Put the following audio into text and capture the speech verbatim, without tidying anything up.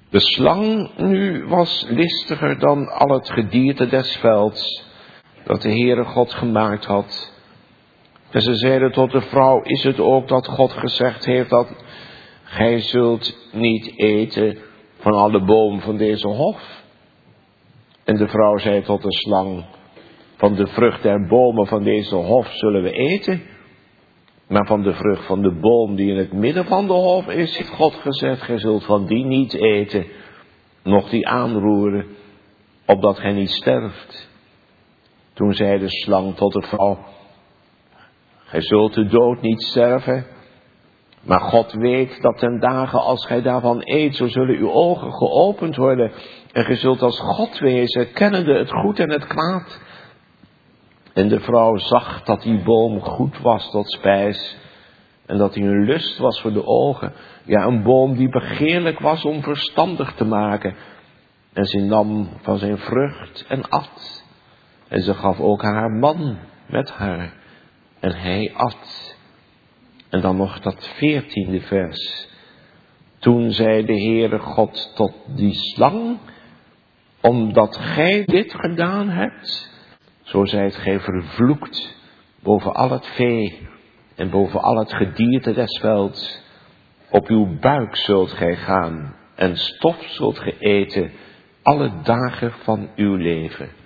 De slang nu was listiger dan al het gedierte des velds dat de Heere God gemaakt had. En ze zeiden tot de vrouw, is het ook dat God gezegd heeft dat gij zult niet eten van alle bomen van deze hof? En de vrouw zei tot de slang, van de vrucht der bomen van deze hof zullen we eten. Maar van de vrucht van de boom die in het midden van de hof is, heeft God gezegd, gij zult van die niet eten, noch die aanroeren, opdat gij niet sterft. Toen zei de slang tot de vrouw, gij zult de dood niet sterven, maar God weet dat ten dagen als gij daarvan eet, zo zullen uw ogen geopend worden, en gij zult als God wezen, kennende het goed en het kwaad. En de vrouw zag dat die boom goed was tot spijs, en dat hij een lust was voor de ogen. Ja, een boom die begeerlijk was om verstandig te maken. En ze nam van zijn vrucht en at. En ze gaf ook haar man met haar. En hij at. En dan nog dat veertiende vers. Toen zei de Heere God tot die slang, omdat gij dit gedaan hebt, zo zijt gij vervloekt boven al het vee en boven al het gedierte des velds. Op uw buik zult gij gaan en stof zult gij eten alle dagen van uw leven.